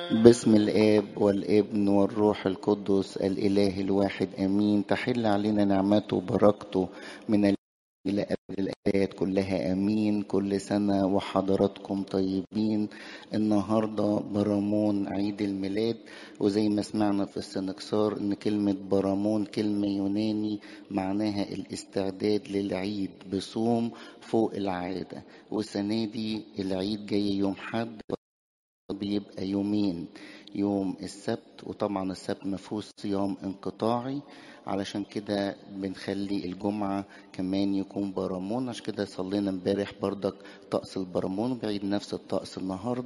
باسم الآب والابن والروح القدس الإله الواحد آمين. تحل علينا نعمته وبركته من إلى أبد الآيات كلها آمين. كل سنة وحضراتكم طيبين. النهاردة برامون عيد الميلاد، وزي ما سمعنا في السنكسار إن كلمة برامون كلمة يوناني معناها الاستعداد للعيد بصوم فوق العادة. والسنة دي العيد جاي يوم حد، بيبقى يومين، يوم السبت، وطبعا السبت مفهوش صيام انقطاعي، علشان كده بنخلي الجمعة كمان يكون برامون. عشان كده صلينا امبارح بردك طقس البرامون، بعيد نفس الطقس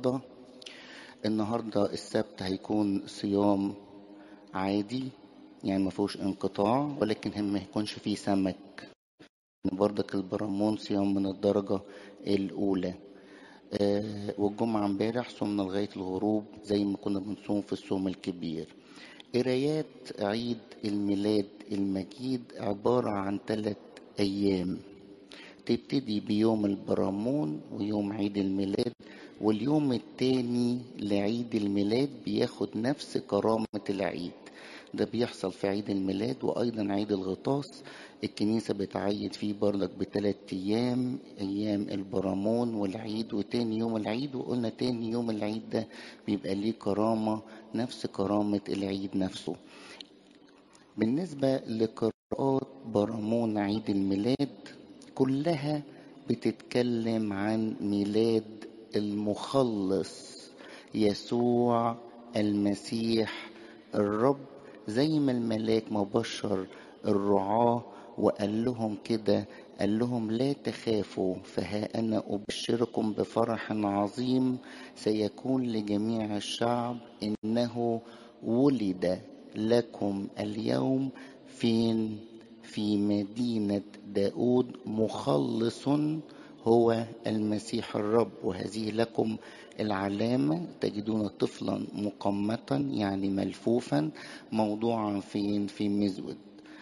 النهاردة السبت هيكون صيام عادي، يعني مفهوش انقطاع، ولكن هم ما يكونش فيه سمك. بردك البرامون صيام من الدرجة الأولى. والجمعة امبارح صومنا لغاية الغروب زي ما كنا بنصوم في الصوم الكبير. قرايات عيد الميلاد المجيد عبارة عن 3 أيام، تبتدي بيوم البرامون ويوم عيد الميلاد، واليوم التاني لعيد الميلاد بياخد نفس كرامة العيد. ده بيحصل في عيد الميلاد، وأيضا عيد الغطاس الكنيسة بتعيد فيه برضك ب3 أيام، أيام البرامون والعيد وتاني يوم العيد. وقلنا تاني يوم العيد ده بيبقى ليه كرامة نفس كرامة العيد نفسه. بالنسبة لقراءات برامون عيد الميلاد كلها بتتكلم عن ميلاد المخلص يسوع المسيح الرب، زي ما الملاك مبشر الرعاة وقال لهم كده، قال لهم لا تخافوا، فها أنا أبشركم بفرح عظيم سيكون لجميع الشعب، إنه ولد لكم اليوم فين؟ في مدينة داود مخلص هو المسيح الرب. وهذه لكم العلامة، تجدون طفلا مقمطا يعني ملفوفا موضوعا فين؟ في مزود.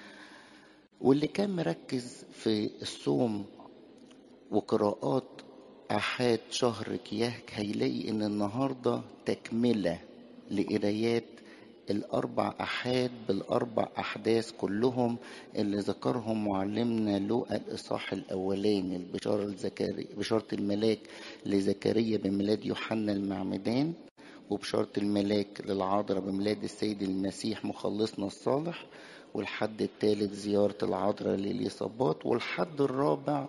واللي كان مركز في الصوم وقراءات أحاد شهر كياك هيلاقي إن النهاردة تكملة لقرايات ال4 أحاد بال4 أحداث كلهم اللي ذكرهم معلمنا لوقا الإصحاح الأولاني، البشارة لزكريا، بشارة الملاك لزكريا بميلاد يوحنا المعمدان، وبشارة الملاك للعذراء بميلاد السيد المسيح مخلصنا الصالح، والحد الثالث زيارة العذراء لليصابات، والحد الرابع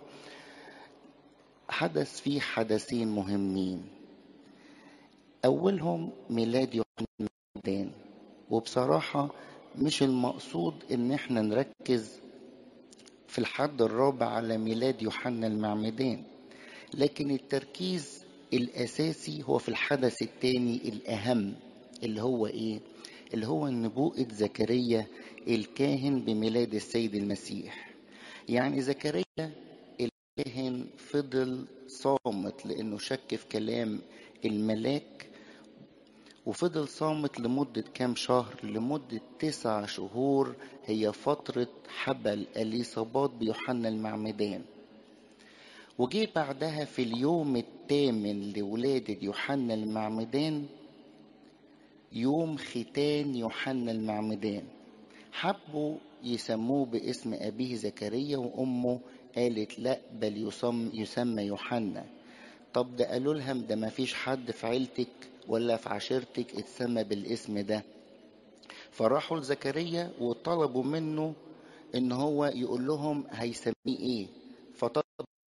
حدث فيه حدثين مهمين، أولهم ميلاد يوحنا المعمدان. وبصراحة مش المقصود ان احنا نركز في الحد الرابع على ميلاد يوحنا المعمدان، لكن التركيز الاساسي هو في الحدث الثاني الاهم، اللي هو ايه؟ اللي هو نبوءة زكريا الكاهن بميلاد السيد المسيح. يعني زكريا الكاهن فضل صامت لانه شك في كلام الملاك، وفضل صامت لمدة كام شهر؟ لمدة 9 شهور، هي فترة حبل اليصابات بيوحنا المعمدان. وجي بعدها في اليوم الثامن لولادة يوحنا المعمدان يوم ختان يوحنا المعمدان. حبوا يسموه باسم أبيه زكريا، وأمه قالت لا، بل يسمى يوحنا. طب ده قالوا لها ده ما فيش حد في عيلتك ولا في عشيرتك اتسمى بالاسم ده. فراحوا لزكريا وطلبوا منه ان هو يقول لهم هيسميه ايه، فطلب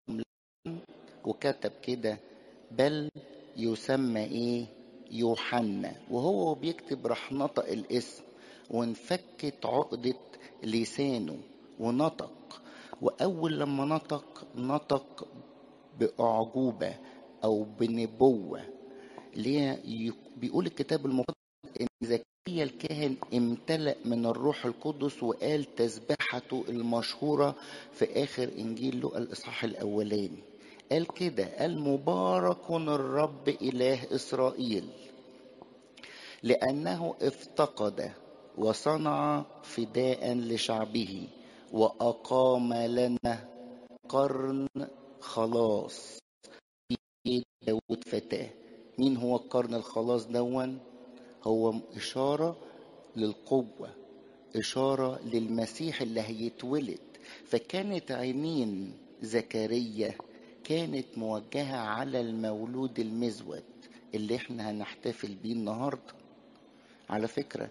وكتب كده بل يسمى ايه؟ يوحنا. وهو بيكتب راح نطق الاسم، وانفكت عقدة لسانه ونطق. واول لما نطق بأعجوبة او بنبوة. ليه؟ بيقول الكتاب المقدس ان زكريا الكاهن امتلأ من الروح القدس وقال تسبحته المشهورة في آخر إنجيل لوقا الإصحاح الأولاني. قال كده، قال مبارك الرب إله إسرائيل لأنه افتقد وصنع فداء لشعبه وأقام لنا قرن خلاص في داود فتاه. مين هو القرن الخلاص دون؟ هو إشارة للقوة، إشارة للمسيح اللي هيتولد. فكانت عينين زكريا كانت موجهة على المولود المزود اللي احنا هنحتفل بيه النهاردة. على فكرة،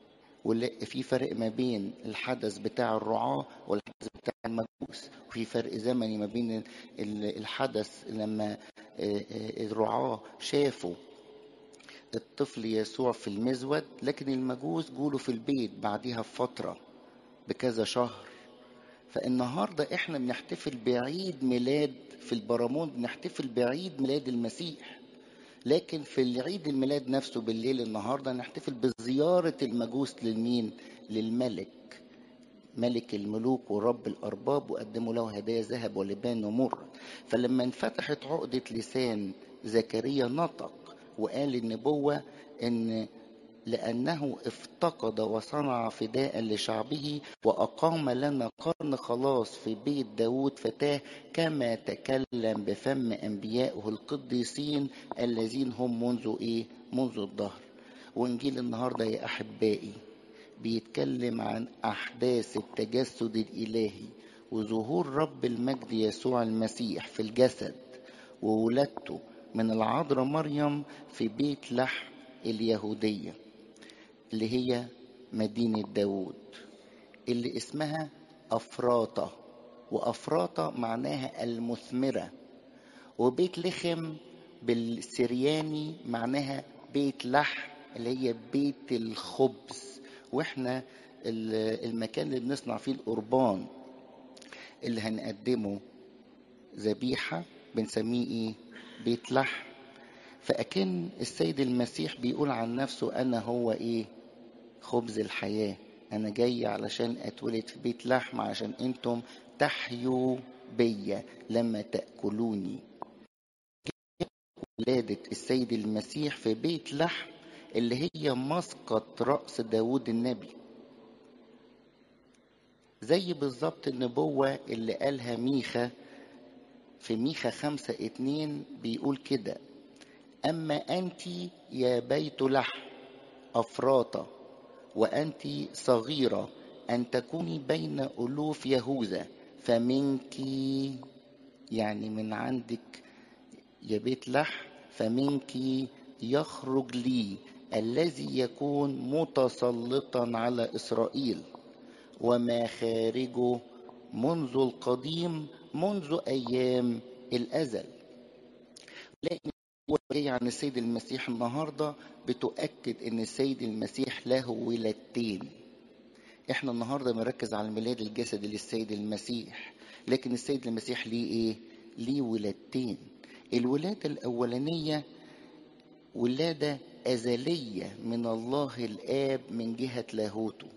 في فرق ما بين الحدث بتاع الرعاة والحدث بتاع المجوس، وفي فرق زمني ما بين الحدث لما الرعاة شافوا الطفل يسوع في المزود، لكن المجوس جوله في البيت بعدها بفترة بكذا شهر. فالنهاردة احنا بنحتفل بعيد ميلاد في البرامون، بنحتفل بعيد ميلاد المسيح. لكن في العيد الميلاد نفسه بالليل النهاردة نحتفل بزيارة المجوس للمين؟ للملك، ملك الملوك ورب الأرباب، وقدموا له هدايا ذهب ولبان ومر. فلما انفتحت عقدة لسان زكريا نطق وقال النبوة إن لأنه افتقد وصنع فداء لشعبه وأقام لنا قرن خلاص في بيت داود فتاه، كما تكلم بفم أنبيائه القديسين الذين هم منذ الدهر. وإنجيل النهاردة يا أحبائي بيتكلم عن أحداث التجسد الإلهي وظهور رب المجد يسوع المسيح في الجسد وولادته من العذراء مريم في بيت لحم اليهودية اللي هي مدينة داود اللي اسمها أفراطة. وأفراطة معناها المثمرة، وبيت لحم بالسرياني معناها بيت لحم اللي هي بيت الخبز. واحنا المكان اللي بنصنع فيه القربان اللي هنقدمه ذبيحة بنسميه ايه؟ بيت لحم. فأكن السيد المسيح بيقول عن نفسه أنا هو ايه؟ خبز الحياة. أنا جاي علشان أتولد في بيت لحم عشان أنتم تحيوا بيا لما تأكلوني. ولادة السيد المسيح في بيت لحم اللي هي مسقط رأس داود النبي، زي بالظبط النبوة اللي قالها ميخا في ميخا 5:2 بيقول كده: أما أنت يا بيت لحم أفراطة وأنت صغيرة أن تكوني بين ألوف يهوذا، فمنك، يعني من عندك يا بيت لحم، فمنك يخرج لي الذي يكون متسلطا على إسرائيل وما خارجه منذ القديم منذ أيام الأزل. لكن هو جاي عن السيد المسيح النهاردة بتؤكد ان السيد المسيح له ولادتين. احنا النهاردة بنركز على الميلاد الجسدي للسيد المسيح، لكن السيد المسيح ليه ايه؟ ليه ولادتين. الولادة الأولانية ولادة أزلية من الله الآب من جهة لاهوته.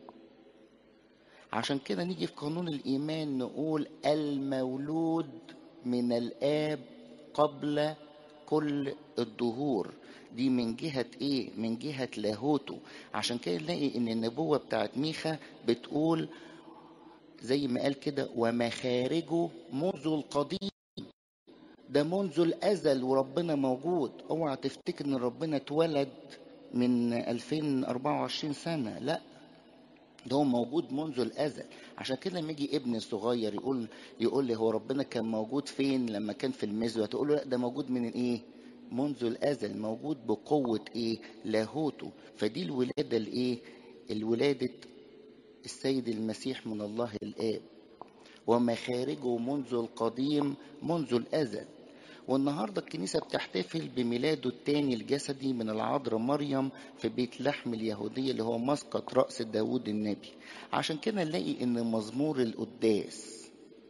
عشان كده نيجي في قانون الإيمان نقول المولود من الآب قبل كل الدهور. دي من جهة ايه؟ من جهة لاهوته. عشان كده نلاقي ان النبوة بتاعت ميخا بتقول زي ما قال كده: ومخارجه منذ القديم. ده منذ الازل وربنا موجود. اوعى تفتكر ان ربنا اتولد من 2024 سنة، لا، ده هو موجود منذ الازل. عشان كده لما يجي ابن صغير يقول لي هو ربنا كان موجود فين لما كان في المزوة، تقول له لا، ده موجود من ايه؟ منذ الازل، موجود بقوة ايه؟ لاهوته. فدي الولادة الايه؟ الولادة السيد المسيح من الله الآب، ومخارجه منذ القديم منذ الازل. والنهاردة الكنيسة بتحتفل بميلاده الثاني الجسدي من العذراء مريم في بيت لحم اليهودية اللي هو مسقط رأس داود النبي. عشان كده نلاقي ان مزمور القداس،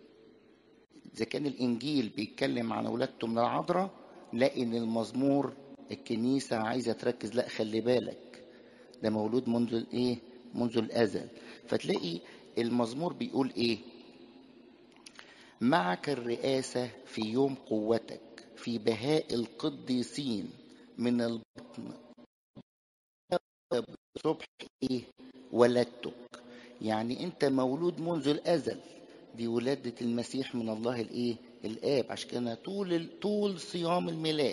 اذا كان الانجيل بيتكلم عن ولادته من العذراء، نلاقي ان المزمور الكنيسة عايزة تركز: لا، خلي بالك، ده مولود منذ الايه؟ منذ الازل. فتلاقي المزمور بيقول ايه؟ معك الرئاسة في يوم قوتك، في بهاء القديسين من البطن صبح ايه؟ ولدتك. يعني انت مولود منذ الازل. دي ولادة المسيح من الله الايه؟ الاب. عشان كده طول صيام الميلاد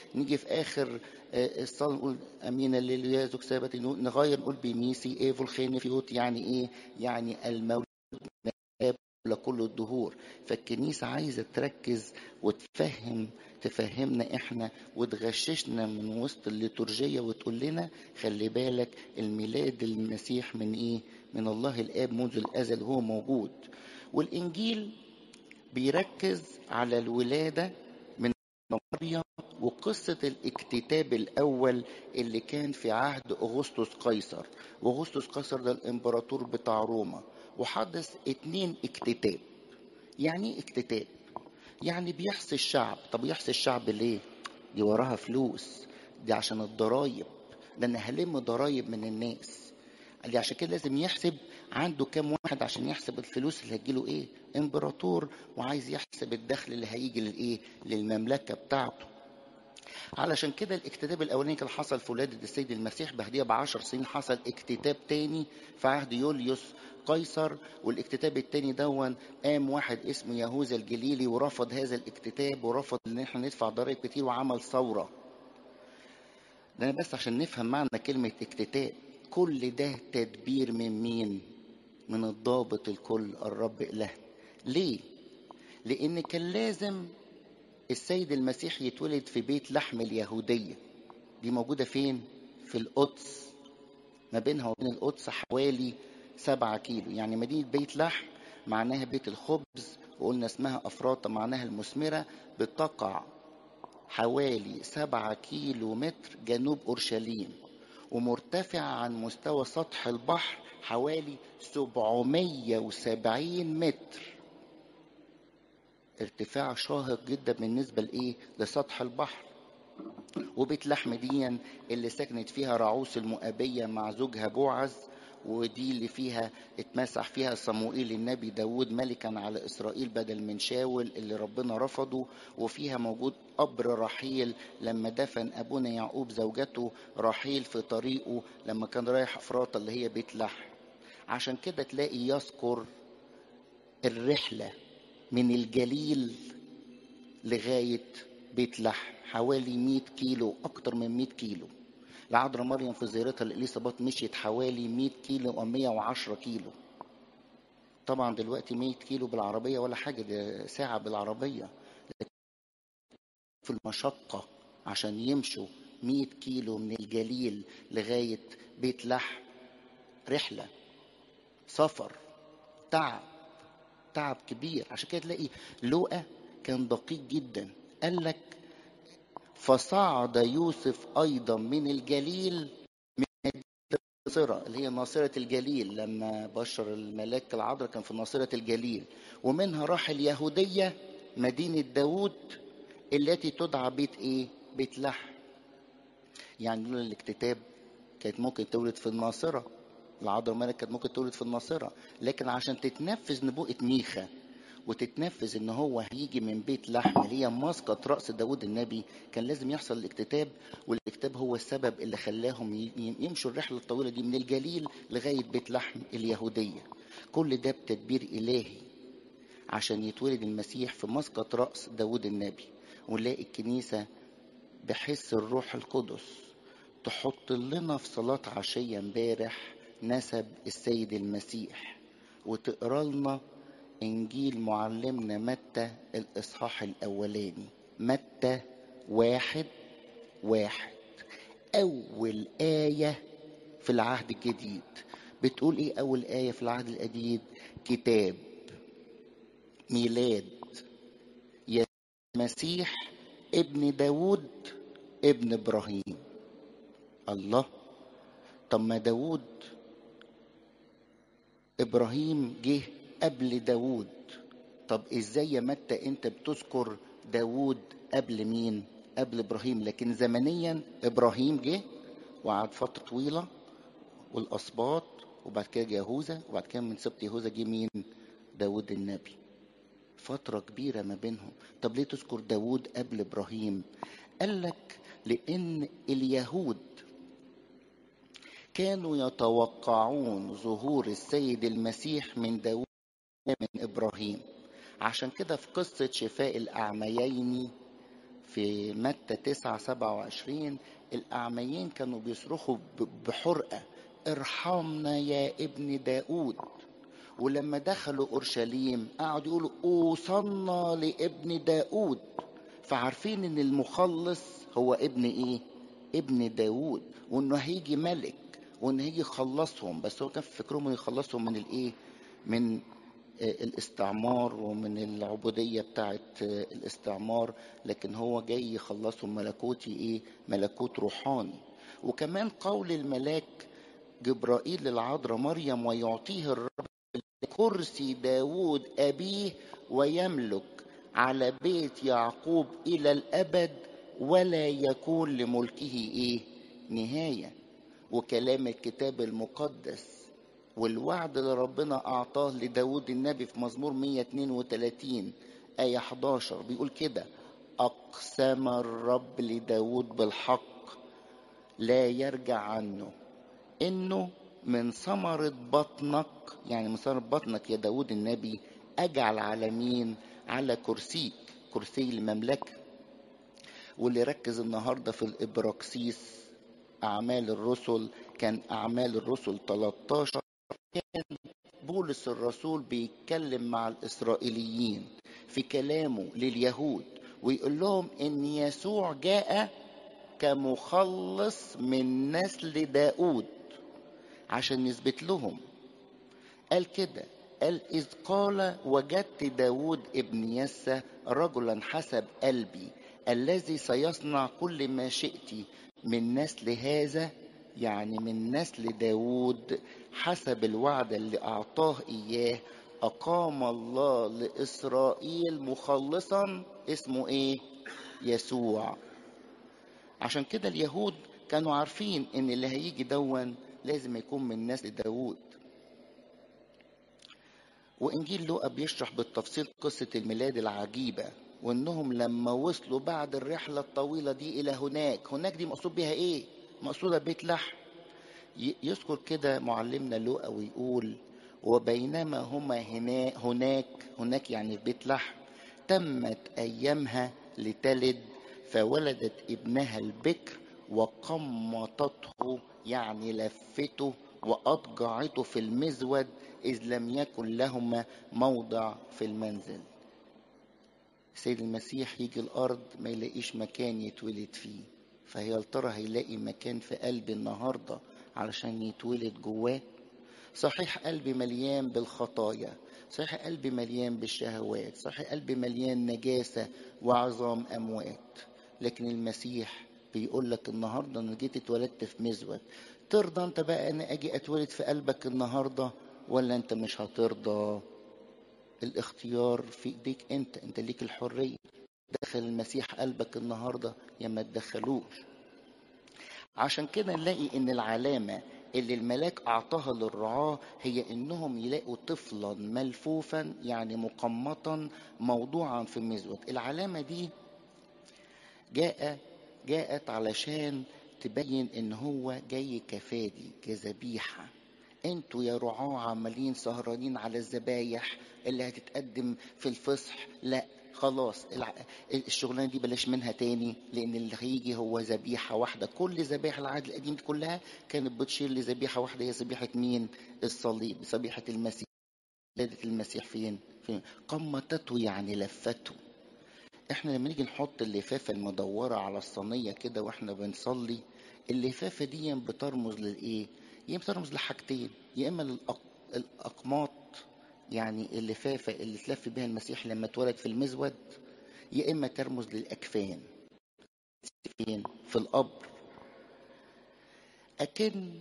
نيجي في آخر الصلاة نقول أمين الليل يزك سابت، نغير نقول بميسي إيفو الخين فيوت. يعني إيه؟ يعني المولى لكل الدهور. فالكنيسة عايزة تركز تفهمنا احنا وتغششنا من وسط الليتورجية وتقول لنا خلي بالك الميلاد المسيح من ايه؟ من الله الآب منذ الأزل هو موجود. والإنجيل بيركز على الولادة من مريم وقصة الاكتتاب الأول اللي كان في عهد أغسطس قيصر. وأغسطس قيصر ده الإمبراطور بتاع روما، وحدث 2 اكتتاب. يعني ايه اكتتاب؟ يعني بيحصي الشعب. طب يحصي الشعب ليه؟ دي وراها فلوس، دي عشان الضرايب، ده انا هلم ضرايب من الناس. قال لي عشان كده لازم يحسب عنده كام واحد عشان يحسب الفلوس اللي هتجيله ايه. امبراطور وعايز يحسب الدخل اللي هيجي للايه، للمملكة بتاعته. علشان كده الاكتتاب الاولاني كان حصل في ولادة السيد المسيح، بعديها ب10 سنين حصل اكتتاب تاني في عهد يوليوس قيصر. والاكتتاب التاني دون قام واحد اسمه يهوذا الجليلي ورفض هذا الاكتتاب، ورفض ان احنا ندفع ضرائب كتير وعمل ثورة. ده بس عشان نفهم معنى كلمة اكتتاب. كل ده تدبير من مين؟ من الضابط الكل الرب إله. ليه؟ لأن كان لازم السيد المسيح يتولد في بيت لحم اليهودية. دي موجودة فين؟ في القدس. ما بينها وبين القدس حوالي 7 كيلو. يعني مدينة بيت لحم معناها بيت الخبز، وقلنا اسمها أفراطة معناها المثمرة. بتقع حوالي 7 كيلو متر جنوب أورشليم، ومرتفع عن مستوى سطح البحر حوالي 770 متر. ارتفاع شاهق جدا بالنسبة لإيه؟ لسطح البحر. وبيت لحم دي اللي سكنت فيها راعوس المؤابية مع زوجها بوعز، ودي اللي فيها اتمسح فيها صموئيل النبي داود ملكا على إسرائيل بدل من شاول اللي ربنا رفضه. وفيها موجود قبر رحيل لما دفن أبونا يعقوب زوجته رحيل في طريقه لما كان رايح أفراطة اللي هي بيت لحم. عشان كده تلاقي يذكر الرحلة من الجليل لغاية بيت لحم حوالي 100 كيلو، أكتر من 100 كيلو. العذراء مريم في زيارتها لإليصابات مشيت حوالي 100 كيلو أو 110 كيلو. طبعا دلوقتي 100 كيلو بالعربية ولا حاجة، ده ساعة بالعربية. في المشقة عشان يمشوا 100 كيلو من الجليل لغاية بيت لحم، رحلة، سفر، تعب، تعب كبير. عشان كده تلاقي لوقا كان دقيق جدا. قال لك فصعد يوسف أيضا من الجليل ناصرة اللي هي ناصرة الجليل، لما بشر الملاك العذراء كان في ناصرة الجليل. ومنها راح اليهودية مدينة داود التي تدعى بيت ايه؟ بيت لحم. يعني لولا الاكتتاب كانت ممكن تولد في الناصرة، العذراء الملك كانت ممكن تولد في الناصرة. لكن عشان تتنفذ نبوءة ميخا وتتنفذ ان هو هيجي من بيت لحم اللي هي مسقط رأس داود النبي، كان لازم يحصل الاكتتاب. والاكتتاب هو السبب اللي خلاهم يمشوا الرحلة الطويلة دي من الجليل لغاية بيت لحم اليهودية. كل ده بتدبير إلهي عشان يتولد المسيح في مسقط رأس داود النبي. ونلاقي الكنيسة بحس الروح القدس تحط لنا في صلاة عشية امبارح نسب السيد المسيح، وتقرا لنا إنجيل معلمنا متى الإصحاح الأولاني، متى 1:1. أول آية في العهد الجديد بتقول إيه؟ أول آية في العهد الجديد كتاب ميلاد يا مسيح ابن داود ابن إبراهيم. الله، طب ما داود إبراهيم جه قبل داود. طب ازاي يا متى انت بتذكر داود قبل مين؟ قبل ابراهيم. لكن زمنيا ابراهيم جه وقعد فتره طويله والاسباط، وبعد كده يهوذا، وبعد كده من سبط يهوذا جه مين؟ داود النبي. فتره كبيره ما بينهم. طب ليه تذكر داود قبل ابراهيم؟ قال لك لان اليهود كانوا يتوقعون ظهور السيد المسيح من داود من ابراهيم. عشان كده في قصة شفاء الأعميين في متى 9:27 الأعميين كانوا بيصرخوا بحرقة: ارحمنا يا ابن داود. ولما دخلوا أورشليم قعدوا يقولوا: أوصلنا لابن داود. فعارفين ان المخلص هو ابن ايه؟ ابن داود، وانه هيجي ملك، وانه هيجي يخلصهم. بس هو كان في فكرهم انه يخلصهم من الايه؟ من الاستعمار ومن العبودية بتاعت الاستعمار. لكن هو جاي يخلصهم ملكوتي ايه؟ ملكوت روحاني. وكمان قول الملاك جبرائيل للعذراء مريم: ويعطيه الرب كرسي داود أبيه ويملك على بيت يعقوب إلى الأبد ولا يكون لملكه إيه؟ نهاية. وكلام الكتاب المقدس والوعد اللي ربنا أعطاه لداود النبي في مزمور 132 آية 11 بيقول كده: أقسم الرب لداود بالحق لا يرجع عنه، إنه من ثمرة بطنك، يعني من ثمرة بطنك يا داود النبي، أجعل على مين؟ على كرسيك، كرسي المملكة. واللي ركز النهاردة في الإبراكسيس أعمال الرسل، كان أعمال الرسل 13، كان بولس الرسول بيتكلم مع الإسرائيليين في كلامه لليهود ويقول لهم إن يسوع جاء كمخلص من نسل داود، عشان يثبت لهم. قال كده، قال: إذ قال وجدت داود ابن يسى رجلا حسب قلبي الذي سيصنع كل ما شئت من نسل هذا، يعني من نسل داود حسب الوعد اللي أعطاه إياه. أقام الله لإسرائيل مخلصا اسمه إيه؟ يسوع. عشان كده اليهود كانوا عارفين إن اللي هيجي دون لازم يكون من نسل داود. وإنجيل لوقا بيشرح بالتفصيل قصة الميلاد العجيبة، وإنهم لما وصلوا بعد الرحلة الطويلة دي إلى هناك دي مقصود بها إيه؟ مقصودة بيت لحم. يذكر كده معلمنا لوقا ويقول: وبينما هما هناك يعني في بيت لحم، تمت أيامها لتلد، فولدت ابنها البكر وقمطته، يعني لفته وأضجعته في المزود، إذ لم يكن لهما موضع في المنزل. سيد المسيح يجي الأرض ما يلاقيش مكان يتولد فيه، فهي ترى هيلاقي مكان في قلبي النهاردة علشان يتولد جواه؟ صحيح قلبي مليان بالخطايا، صحيح قلبي مليان بالشهوات، صحيح قلبي مليان نجاسة وعظام أموات، لكن المسيح بيقول لك النهاردة أنا جيت اتولدت في مزود. ترضى أنت بقى أنا أجي أتولد في قلبك النهاردة ولا أنت مش هترضى؟ الاختيار في ايديك، انت ليك الحرية. دخل المسيح قلبك النهاردة يا ما تدخلوش. عشان كده نلاقي ان العلامة اللي الملاك اعطاها للرعاة هي انهم يلاقوا طفلا ملفوفا، يعني مقمطا موضوعا في المزود. العلامة دي جاءت علشان تبين ان هو جاي كفادي، كذبيحة. انتوا يا رعاة عمالين سهرانين على الذبايح اللي هتتقدم في الفصح، لا خلاص الشغلانه دي بلاش منها تاني، لان اللي هيجي هو ذبيحه واحده. كل ذبائح العهد القديم دي كلها كانت بتشير لذبيحه واحده، هي ذبيحه مين؟ الصليب، ذبيحه المسيح. ولادة المسيح فين؟ قمتته يعني لفته. احنا لما نيجي نحط اللفافه المدوره على الصينيه كده واحنا بنصلي، اللفافه دي بترمز للايه؟ هي بترمز لحاجتين: يا اما للاقماط، يعني اللفافه اللي تلف بها المسيح لما اتولد في المزود، يا اما ترمز للاكفان. فين؟ في القبر. اكن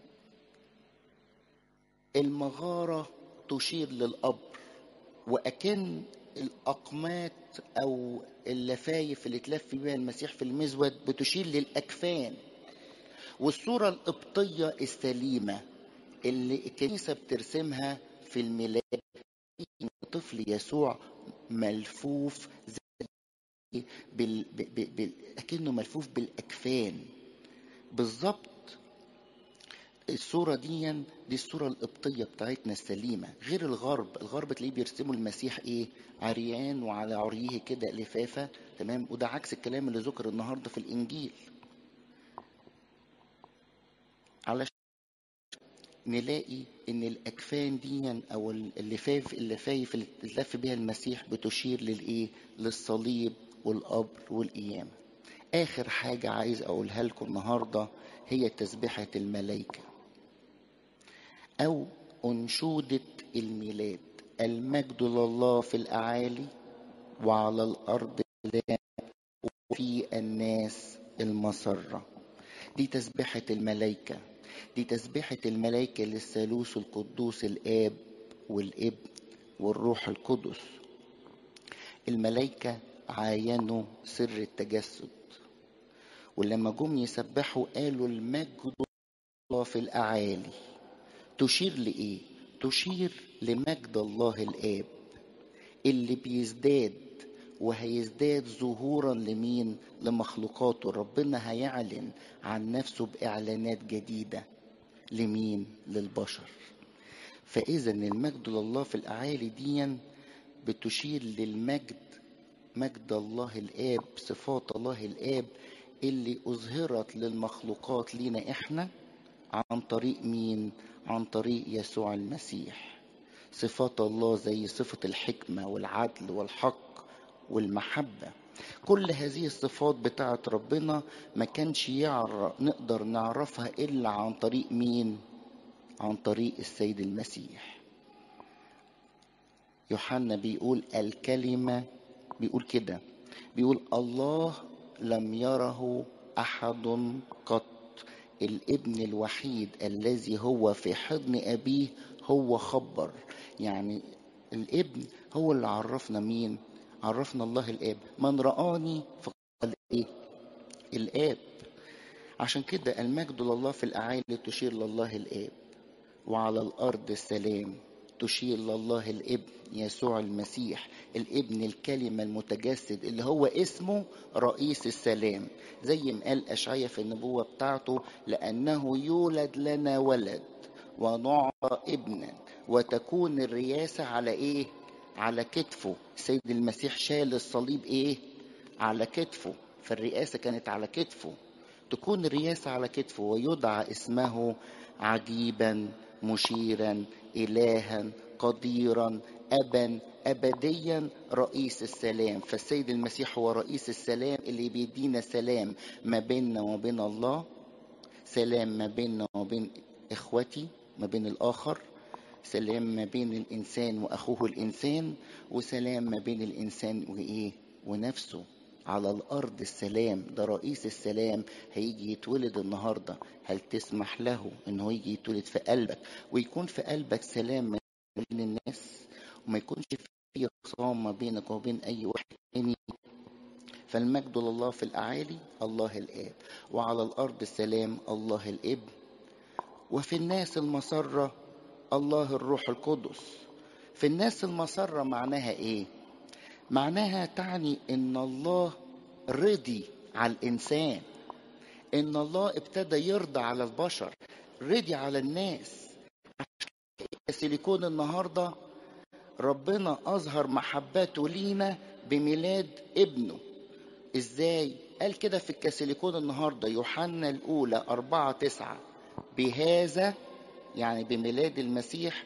المغاره تشير للقبر، واكن الاقمات او اللفايف اللي تلف بها المسيح في المزود بتشير للاكفان. والصوره القبطيه السليمه اللي الكنيسه بترسمها في الميلاد، طفل يسوع ملفوف زي اكنه ملفوف بالاكفان بالظبط. الصورة دي الصورة القبطية بتاعتنا السليمة، غير الغرب تلاقيه بيرسموا المسيح ايه، عريان وعلى عريه كده لفافة، تمام، وده عكس الكلام اللي ذكر النهاردة في الإنجيل. علشان نلاقي ان الأكفان دي او اللفايف اللي اتلف بيها المسيح بتشير للايه، للصليب والقبر والقيامة. آخر حاجة عايز أقولها لكم النهاردة هي تسبيحة الملائكة أو أنشودة الميلاد. المجد لله في الأعالي وعلى الأرض سلام وفي الناس المسرة. دي تسبيحة الملائكة، دي تسبيحة الملائكة للثالوث القدوس الآب والابن والروح القدس. الملائكة عاينوا سر التجسد، ولما جم يسبحوا قالوا المجد الله في الأعالي. تشير لإيه؟ تشير لمجد الله الآب اللي بيزداد وهيزداد ظهورا لمين؟ لمخلوقاته. ربنا هيعلن عن نفسه بإعلانات جديدة لمين؟ للبشر. فإذا المجد لله في الأعالي دي بتشير للمجد، مجد الله الآب، صفات الله الآب اللي أظهرت للمخلوقات لينا إحنا عن طريق مين؟ عن طريق يسوع المسيح. صفات الله زي صفة الحكمة والعدل والحق والمحبة. كل هذه الصفات بتاعت ربنا ما كانش نقدر نعرفها إلا عن طريق مين؟ عن طريق السيد المسيح. يوحنا بيقول الكلمة، بيقول كده، بيقول الله لم يره أحد قط، الابن الوحيد الذي هو في حضن أبيه هو خبر. يعني الابن هو اللي عرفنا مين؟ عرفنا الله الآب. من رآني فقد إيه؟ الآب. عشان كده المجد لله في الأعالي تشير لله الآب، وعلى الأرض السلام تشير لله الابن يسوع المسيح، الابن الكلمة المتجسد اللي هو اسمه رئيس السلام. زي ما قال أشعياء في النبوة بتاعته لأنه يولد لنا ولد ونعطى ابنا وتكون الرياسة على ايه؟ على كتفه. السيد المسيح شال الصليب ايه؟ على كتفه، فالرئاسة كانت على كتفه. تكون الرياسة على كتفه ويدعى اسمه عجيبا مشيرا إلها قديرا أبا أبديا رئيس السلام. فالسيد المسيح هو رئيس السلام اللي بيدينا سلام ما بيننا وبين الله، سلام ما بيننا وبين إخوتي، ما بين الآخر، سلام ما بين الإنسان وأخوه الإنسان، وسلام ما بين الإنسان وإيه؟ ونفسه. على الأرض السلام. ده رئيس السلام هيجي يتولد النهاردة. هل تسمح له إنه يجي يتولد في قلبك ويكون في قلبك سلام ما بين الناس، وما يكونش في خصام ما بينك وبين أي واحد تاني؟ فالمجد لله في الأعالي الله الآب، وعلى الأرض السلام الله الابن، وفي الناس المسرة الله الروح القدس. في الناس المسرة معناها ايه؟ معناها تعني ان الله رضي على الانسان، ان الله ابتدى يرضى على البشر، رضي على الناس. سيليكون النهاردة ربنا اظهر محبته لينا بميلاد ابنه. ازاي؟ قال كده في الكاثوليكون النهاردة يوحنا الاولى 4:9 بهذا، يعني بميلاد المسيح،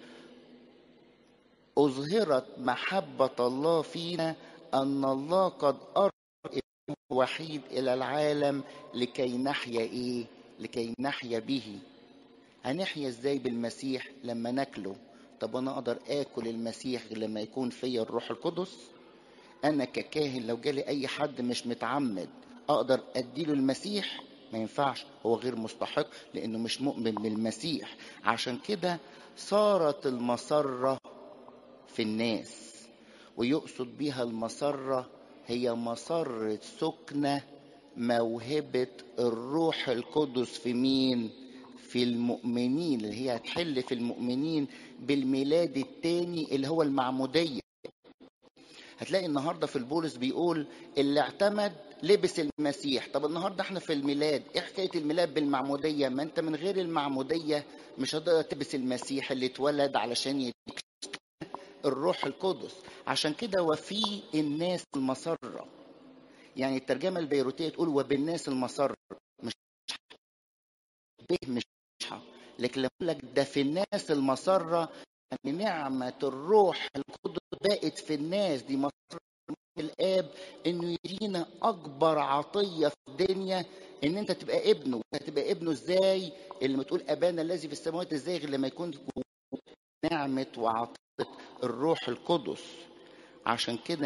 أظهرت محبة الله فينا أن الله قد أرسل ابنه الوحيد إلى العالم لكي نحيا إيه؟ لكي نحيا به. هنحيا إزاي بالمسيح؟ لما ناكله. طب أنا أقدر آكل المسيح لما يكون فيا الروح القدس؟ أنا ككاهن لو جالي أي حد مش متعمد أقدر أديله المسيح؟ ما ينفعش، هو غير مستحق لأنه مش مؤمن بالمسيح. عشان كده صارت المسرة في الناس، ويقصد بها المسرة هي مسرة سكنة موهبة الروح القدس في مين؟ في المؤمنين، اللي هي هتحل في المؤمنين بالميلاد التاني اللي هو المعمودية. هتلاقي النهارده في البولس بيقول اللي اعتمد لبس المسيح. طب النهارده احنا في الميلاد، ايه حكايه الميلاد بالمعموديه؟ ما انت من غير المعموديه مش هتقدر تلبس المسيح اللي اتولد علشان يديك الروح القدس. عشان كده وفي الناس المسره، يعني الترجمه البيروتيه تقول وبالناس المسره، مش به مش ح. لكن لما اقول لك ده في الناس المسره، يعني نعمه الروح القدس بقت في الناس دي الاب انه يدينا اكبر عطيه في الدنيا، ان انت تبقى ابنه. هتبقى ابنه ازاي؟ اللي ما تقول ابانا الذي في السماوات، ازاي غير لما يكون نعمه وعطيه الروح القدس. عشان كده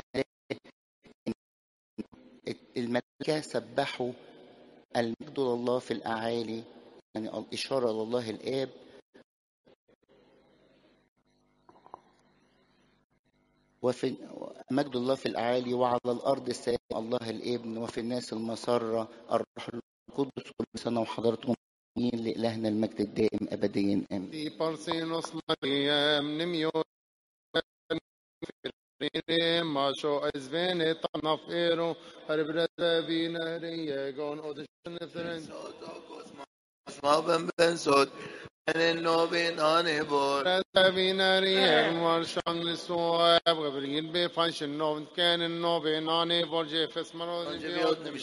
الملائكه سبحوا المجد لله في الاعالي، يعني الاشاره لله الاب، وفي مجد الله في الأعالي، وعلى الأرض السلام الله الابن، وفي الناس المسرة الروح القدس. كل سنة وحضراتكم طيبين، لإلهنا المجد الدائم أبديا آمين. في برسينوس مريم نميو ما شو ازفين طنفيرو هربرة بينارية قون أودشن ثرن ما بن صوت من النوبين أنا بور بينارية مرشان للسواب غبرين بفانش النوب كان النوبين أنا بور جيفس مرود